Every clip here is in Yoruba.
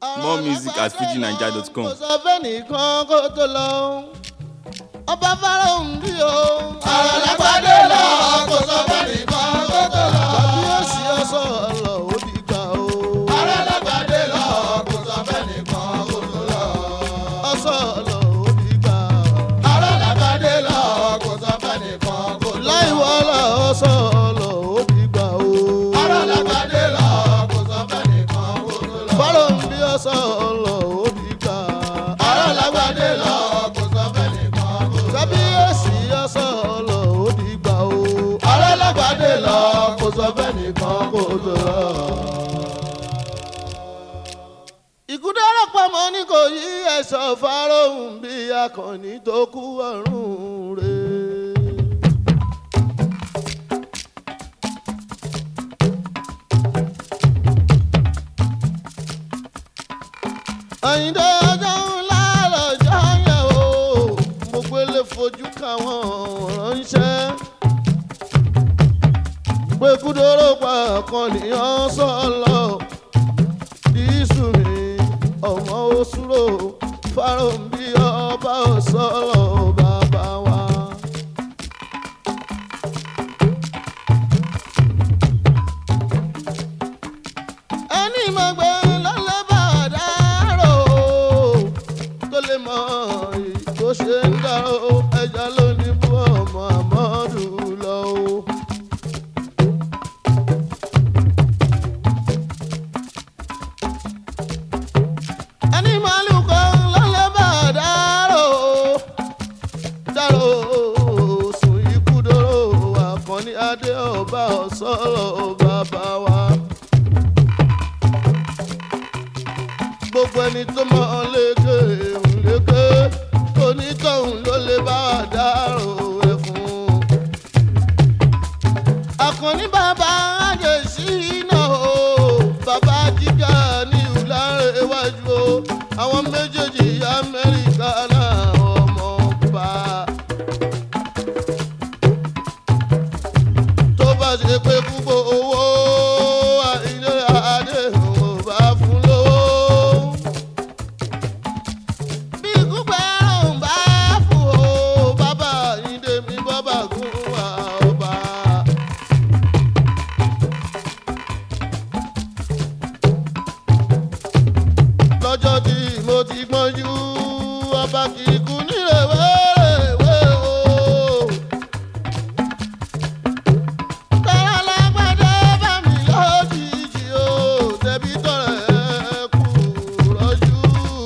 More music at fujinaija.com. kò sọ fẹ́nìkan kó tó lọ ọba fáráhùn bí o. ọ̀rọ̀ lágbàdé lọ kò sọ fẹ́nìkan kó tó lọ. tàbí èsì ọsọ ọlọ ó di gbà o. ọ̀rọ̀ lágbàdé lọ kò sọ fẹ́nìkan kó tó lọ. ọsọ ọlọ ó di gbà. ọ̀rọ̀ lágbàdé lọ kò sọ fẹ́nìkan kó tó lọ. láìwọlá ọsọ ọlọ ó di gbà o. ọ̀rọ̀ lágbàdé lọ kò sọ fẹ́nìkan kó tó lọ. fáráhùn bí ọsọ ọlọ ó di gbà. ọ̀rọ̀ lágbàdé lọ kò sọ fẹ́nìkan kó tó lọ. tàbí èsì ọsọ ọlọ ó di gbà o. ọ̀rọ̀ lágbàdé lọ kò sọ fẹ́nìkan kó tó lọ. ìkúdọ́rọ̀ pamọ́ ní kò yí ẹ̀ṣọ́ fáráhùn bí akọni tó kú ọ̀run rẹ̀. àyíndé ọjọ́ ńlá lọ́jọ́ yẹn o mo gbélé fojú káwọn ránṣẹ́ pé kúdọ́rọ̀ pa akọni ọ̀sọ́lọ́ dísù mi ọmọ òṣùrò fáráhùn bí ọba ọ̀sọ́lọ́ bàbá wa. ẹni mọ̀ gbé lọ́lẹ́ bá dárò tó lè mọ èyí tó ṣe ń dárò ẹja ló ní bú ọmọ àmọ́dù lọ o. ẹni màálù kan lọ́lẹ́ bá dárò sùn ikú dóró àkànní adé ọba ọ̀sọ́rọ̀ bàbá wa. gbogbo ẹni tó mọ lékè lékè onítọ̀hún ló lè bá wa dárò ẹ̀ fún. àkànní bàbá àjèṣí náà o bàbá jíjà ní ìlànà iwájú o àwọn méjèèjì amẹ́ríkà náà ọmọ bá. tó bá ṣe pé púpọ̀ owó àìlè adé ò bá fún lówó. bí kúpẹ́ ọ̀hún bá fún o bàbá ìdè mi bọ́bà gún wa ọba. lọ́jọ́ tí mo ti gbọ́njú ọba kì í kú nírèwérèwé o. tọ́lá lágbàdo bá mi lójijì o tẹ̀bí tọ̀rẹ̀ kú rọ́jú.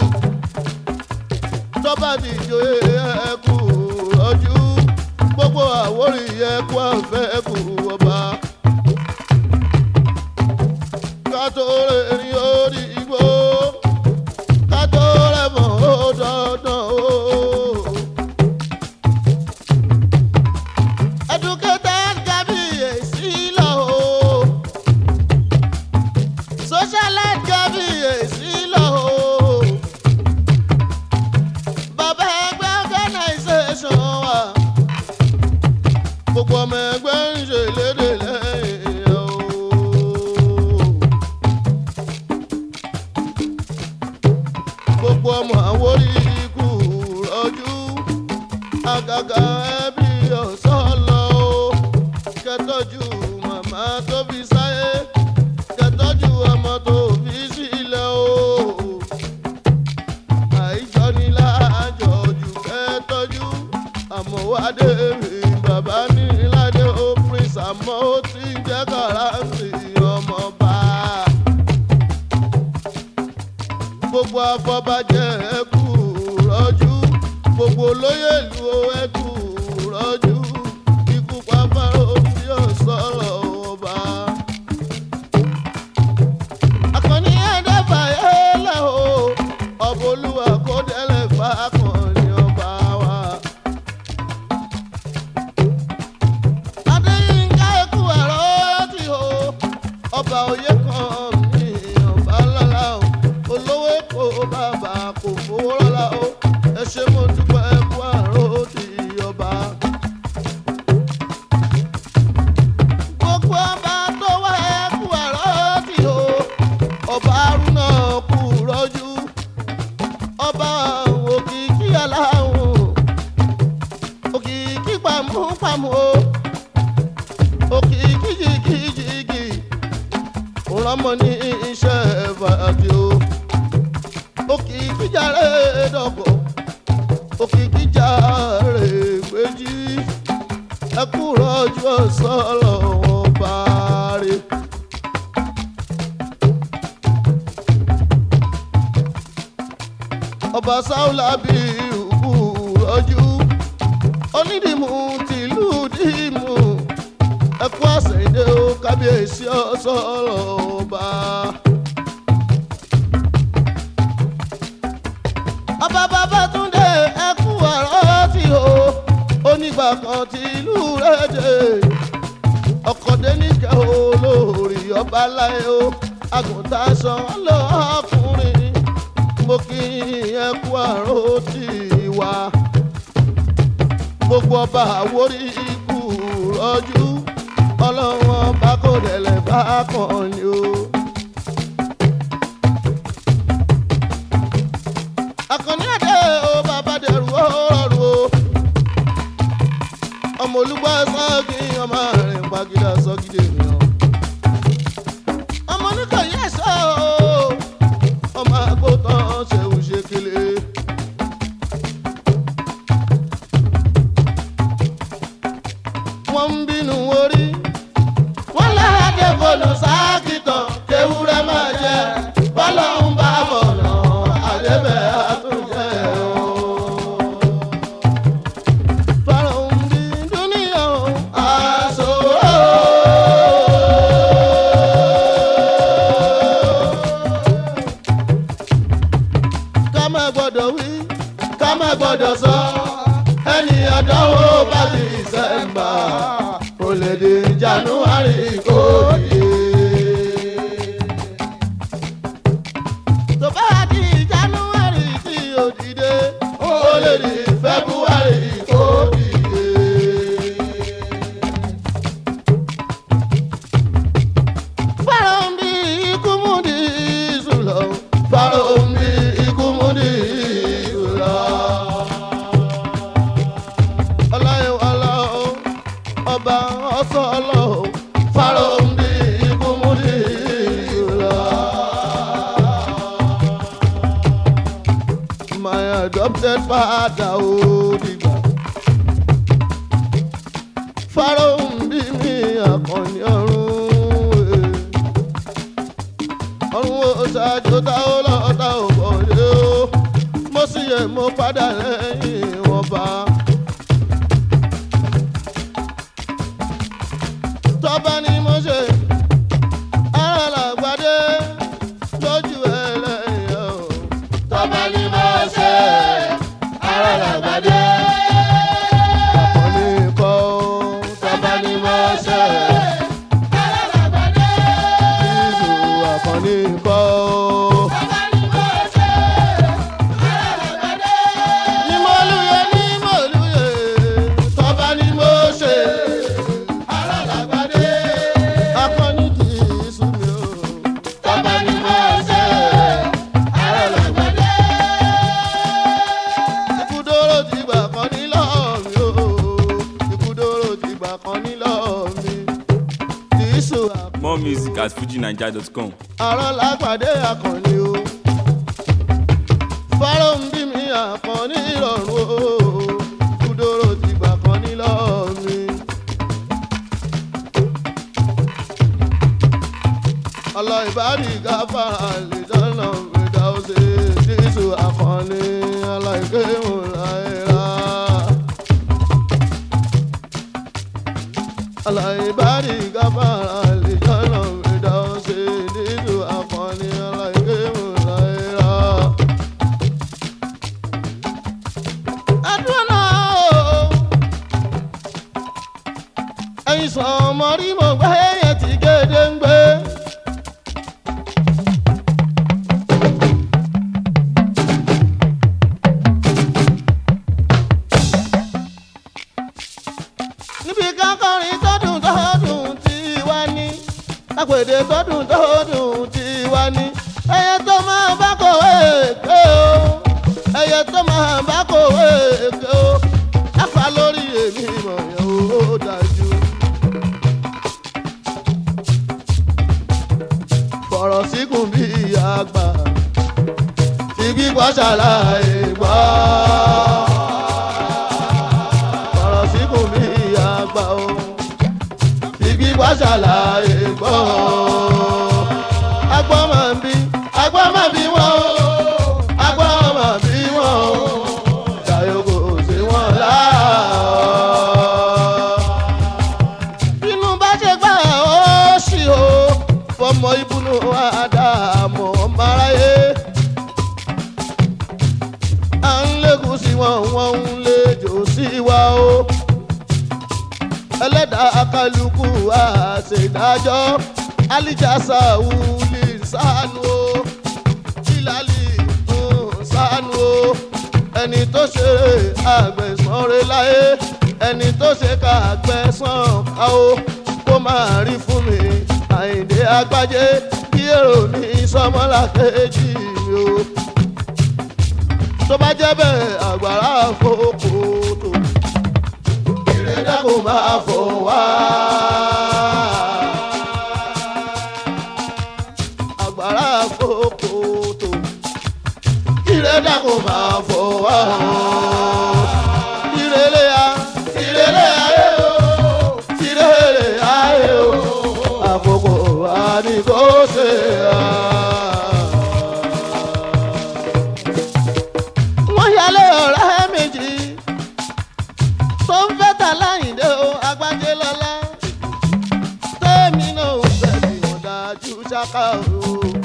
tọ́ba ti joyè ẹ̀kú rọ́jú gbogbo àwòrì ẹ̀kú àfẹ́ kú ọba. ká tó rẹ̀ ní orí igbó ká tó rẹ̀ mọ́ ó dandan o. educated kábíyèsí lọ o. socialite kábíyèsí lọ o. bàbá ẹgbẹ́ organisation wa gbogbo ọmọ ẹgbẹ́ ń ṣe lédè lẹ́yìn o. gbogbo ọmọ àwórí ikú rọjú àgàgà ẹbí ọ̀sọ́lọ́ o. kẹtọ́jú màmá tó fi sáyé kẹtọ́jú ọmọ tó fi sílẹ̀ o. àìjọ ni láàjọjù kẹtọ́jú àmọ́wádé mi bàbá ní ládé ó prince àmọ́ ó ti ń jẹ́ kàráǹtì ọmọọba. gbogbo afọbajẹ ẹkú rọjú gbogbo olóyè ìlú ẹkú rọjú ikú pàfàrọ bí ọ̀sọ́rọ̀ ọba. àkànní ẹ̀dẹ́fà yẹ́lẹ̀ o ọba olúwa kó délẹ̀ fà àkànní ọba wa. adéyínká ẹkú ẹ̀rọ tí o ọba òye kan mi ọba lọ́la o olówó èkó bàbá kò fowó rọ́lá o ẹ ṣé mo dúpẹ́ ẹkú àrò tí ọba. ọba sáúlà bí òkú rọ́jú onídìmú tìlú dìmú ẹkú àṣẹ̀dé ó kábíyèsí ọ̀sọ̀rọ̀ ọba. ọba Babátúndé ẹkú àrọ́ tí o onígbà kan tìlú rẹ̀dẹ̀ ọkọ̀dé níkẹ́ olórí ọba láyé o àgùntàn sàn lọ́kùnrin mo kí ẹkú àrọ́ tí wà gbogbo ọba àwórí ikú rọ́jú ọlọ́wọ́n bá kò dẹ̀lẹ̀ bá kàn ní o. Àkànní Adé o bàbá dẹrù ọ̀rọ̀ o ọmọ olúgbà sọ́ọ̀kì ọmọ rẹ̀ pàgídà sọ́gídé ènìyàn ọmọ oníkàyí ẹ̀ṣọ́ ọmọ àgbótán ṣẹ̀wù ṣe kele. wọ́n ń bínú orí wọ́n láàdé bọ́ọ̀lù sáàkìtàn kéwúrẹ́ máa jẹ bọ́lá ń bá bọ̀nà àdébẹ̀ àtúnjẹ o. fọ́nrán ń bí dúníyà o àṣọ ká má gbọ́dọ̀ wí ká má gbọ́dọ̀ sọ ẹni àdánwò bá di Dísẹ́mbà kò lè di January kò yé. tó bá di January tí ó dìde ó lè di February kò dìde. fọ́nrán bí ikú mú di ìṣúlọ fọ́nrán bí ikú mú di ìṣúlọ. ọba ọsọlọ Fáròǹdì Ìkúmúdì ìlọ. My adopted father ó dìgbà. Fáròǹdì mi Àkànní ọ̀run. ọ̀run ó ṣáájú tá ó lọ́ta ò bọ̀dé ó. mo sì yẹ mo padà lẹ́yìn wọn bá. tọ́ba ni mo ṣe ara làgbàdé lójú ẹlẹ́yìn o. tọ́ba ni mo ṣe ara làgbàdé. Àkànní kọ́ tọ́ba ni mo ṣe ara làgbàdé. Jésù Àkànní kọ́ tọ́ba ni mo ṣe ara làgbàdé. ní mọ́lúyè tọ́ba ni mo ṣe. Àkànní kì í sùn mí o. tọ́ba ni mo ṣe ara làgbàdé. ikú dóró ti gbà kan ní lọ́ọ̀ mi o. ikú dóró ti gbà kan ní lọ́ọ̀ mi. kì í sùn Àkànní. More music at fujinaija.com. ara làgbàdé Àkànní o. Fáròǹdì mi Àkànní ìrọ̀rùn o. ikú dóró ti gbà kan ní lọ́ọ̀ mi. Allah ibadi gafara li dana midause Jésù Àkànní alaike mulaira. Allah ibadi gafara li dana midause Jésù Àkànní alaike mulaira. Adúlá o, ẹ̀yin sàn mọ́rí mo gbé yẹn ti gédé ń gbé. Àpèdè tọdún tí wá ní ẹyẹ tó máa bá kòwé èké o ẹyẹ tó máa bá kòwé èké o afa lórí èmi mọ̀ yẹn ó dájú. fọ̀rọ̀ síkùn bí àgbà tí gbígbọ́ ṣàlàyé gbọ́. fọ̀rọ̀ síkùn bí àgbà o gbígbọ́ ṣàlàyé gbọ́. agbọ́n máa ń bí wọ́n o agbọ́n máa ń bí o ẹlẹ́dàá kálukú àṣèdájọ́ alíjàsá wúlì sánú o ìlàlì sánú o ẹni tó ṣe àgbẹ̀sán rẹ̀ láyé ẹni tó ṣe ká àgbẹ̀sán ká o kó máa rí fún mi Àyìndé Àgbájé kí èrò ní sọmọlá kejì mi o tó bá jẹ́ bẹ́ẹ̀ àgbàrá àfọkò tó ìrẹ́dá kò máa fò wá. àgbàrá àfọkò tó ìrẹ́dá kò máa fò wá. ìrẹ́lẹ̀ ayé o ìrẹ́lẹ̀ ayé o àfọkò wá ní kò ṣe à. Láyìndé o Àgbájé lọ́lá tèmi náà ń bẹ̀bí wọn dájú ṣáká o.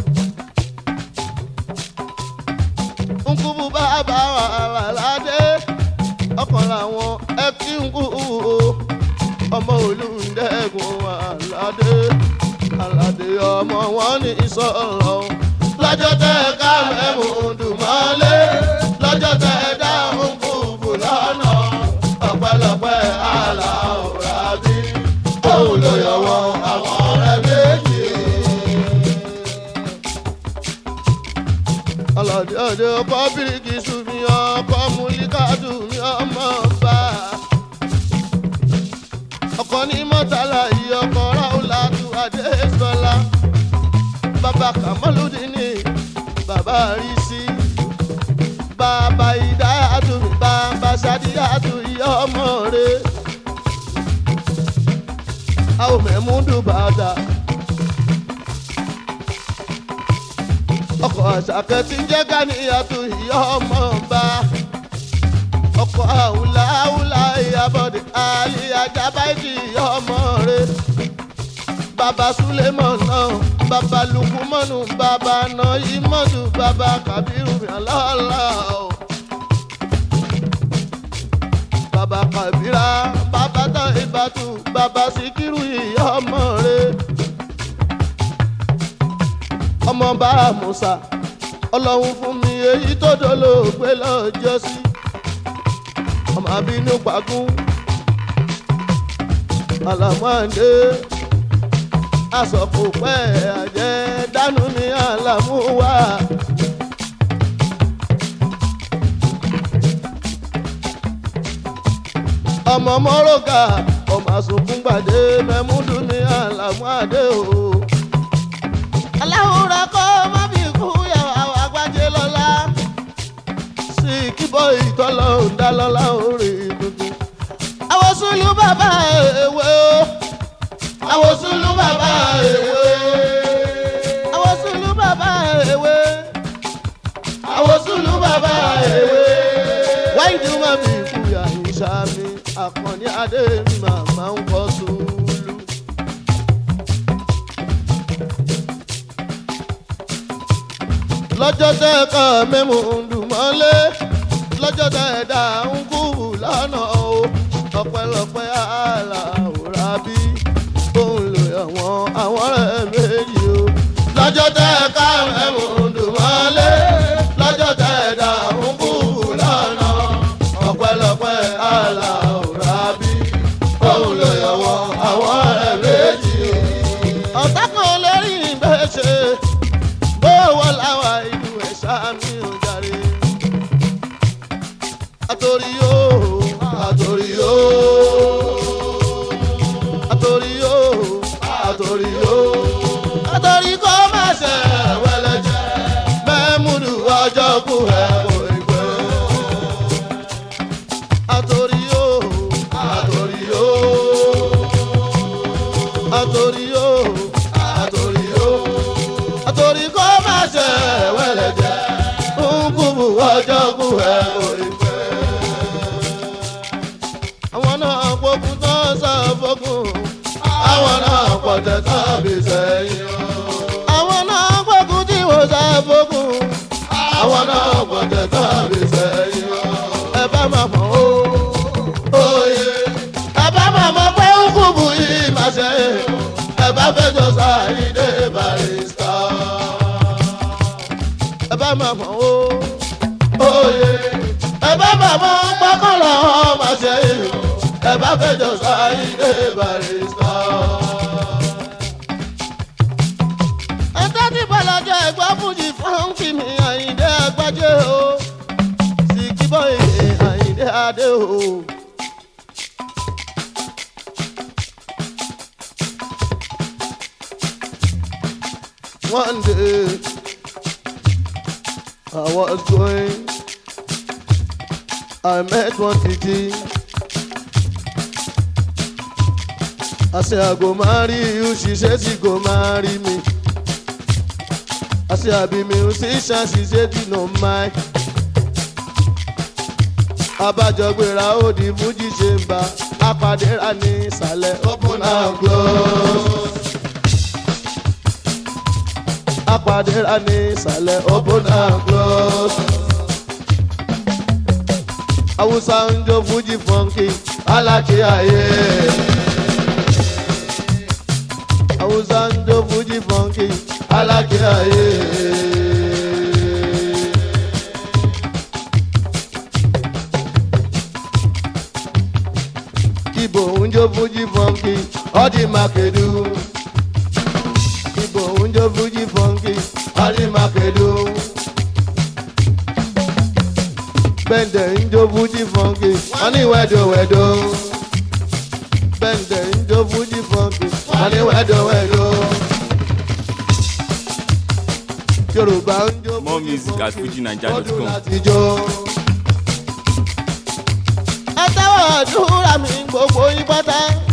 nkúbú bàbá wà ládé ọkàn làwọn ẹbí nkú o ọmọ Olúndẹ̀gùn aládé ọmọ wọn ní ìsọ̀rọ̀ lọ́jọ́ tẹ́ ká mẹ́mú dùmọ́lé lọ́jọ́ tẹ́ dá nkúbú lọ́nà ọpẹ́lọpẹ́ aláwòrábí òun ló yọwọ́ àwọn ọ̀rẹ́ méjì. ọlọ́dẹ ọdẹ ọkọ bíríkì sùnmi ọkọ múlíkàdù mi ọmọ bá ọkọ ní mọ́tàlá yìí ọkọ ráúlàtú adésọlá bàbá kàmọ́lùdínì bàbá rí sí bàbá ìdáyàtú mi bàbá sádìyàtú ìyá ọmọ rẹ àwọn mẹ́múdù bàdà ọkọ̀ àṣàkẹ́ tí ń jẹ́ Gàníyàtú ìyá ọmọ bá ọkọ̀ àwùláwùlá ìyàbọ̀dé àlì àjàbáìdì ìyá ọmọ rẹ bàbá Súlẹ̀mọ́nù náà bàbá Lukumọ́nù bàbá Nàímọ́nù bàbá Kàbírù mi àlọ́ọ̀lá o. bàbá Kàbírà bàbá Táíbàtù bàbá Síkírù ìyá ọmọ rẹ̀ ọmọ bá Mùsà Ọlọ́run fún mi èyí tó dolóògbé lọ́jọ́ sí ọmọ àbínú pàgún Àlàmúàndé asọ̀kò pẹ́ àjẹ́ dánú ní Àlàmúwà. ọmọ mọ́rọ́gà ọmọ àsùnkún gbàdé mẹ́múdù ní Àlàmúàdé o. aláwòrán kọ́ má bí kú yàwó àwọn Àgbájé lọ́lá sí kíbọ̀ ìtọ́lọ́ ńdálọ́lá orí tuntun. àwọn Sùlù bàbá èwe o. àwọn Sùlù bàbá èwe. àwọn Sùlù bàbá èwe. àwọn Sùlù bàbá èwe. wáyé ni wọ́n bí kú yà ìṣàmì Àkànní adé mi màmá ń kọ́ Sùlù. lọ́jọ́ tẹ́ kọ́ mẹ́mú ń dùn mọ́lé lọ́jọ́ tẹ́ dá ń kú lọ́nà o ọpẹ́lọpẹ́ Aláwòrábí òun lò ẹ̀wọ̀n àwọn ọ̀rẹ́ méjì o. lọ́jọ́ tẹ́ ká mẹ́mú ń dùn mọ́lé lọ́jọ́ tẹ́ dá ń kú lọ́nà ọpẹ́lọpẹ́ Aláwòrábí òun lò ẹ̀wọ̀n àwọn ọ̀rẹ́ méjì o. ọ̀tá kan lórí ìgbésẹ̀ bówó láwa ìlú ẹ̀ṣá mi ò jàre. àtòrí yóò àtòrí yóò àtòrí yóò àtòrí yóò àtòrí kò má ṣe wẹlẹjẹ mẹ́múdù ọjọ́ kú ẹ̀ kò ìgbé. àtòrí yóò àtòrí yóò àtòrí yóò àtòrí yóò àtòrí kò má ṣe wẹlẹjẹ nkúbu ọjọ́ kú ẹ̀ kò ìgbé. àwọn náà gbógun tó sọ fógun àwọn náà pọ̀tẹ́ tàbí sẹ́yìn o. àwọn náà gbógun tí wọ́n sọ fógun àwọn náà pọ̀tẹ́ tàbí sẹ́yìn o. ẹ bá máa mọ̀ ó máa mọ̀ ó. Oyè ẹ bá bàbá pákọ́lá ọmọ ṣe ìlú ẹ bá fẹjọ́ Sáyídé Barrister. ẹ tẹ́tí bọ́lájà ẹ̀gbọ́n fújì fúnkì mi Àyìndé Àgbájé o sì kí bọ́ èyí Àyìndé Adé o. One day I was going, I met one titi. I said I go marry you, she said she go marry me. I said I be musician, she said you know mine. Abájọgbéra ó di Fuji chamber, apàdéra ní ìsàlẹ̀ open and close. Apàdéra ní ìsàlẹ̀ open and close. Hausa ń jó Fuji funky alákì ayé. Hausa ń jó Fuji funky alákì ayé. Ibo ń jó Fuji funky ọdí Makedu. Ibo ń jó Fuji funky ọdí Makedu. Bẹ́ndẹ̀ ń jó Fuji funky wọ́n ní wẹ́dọ̀wẹ́dọ̀. Bẹ́ndẹ̀ ń jó Fuji funky wọ́n ní wẹ́dọ̀wẹ́dọ̀. Yorùbá ń jó More music at FujiNiger.com. ẹ tẹ́wọ̀ àdúrà mi gbogbo yín pátá.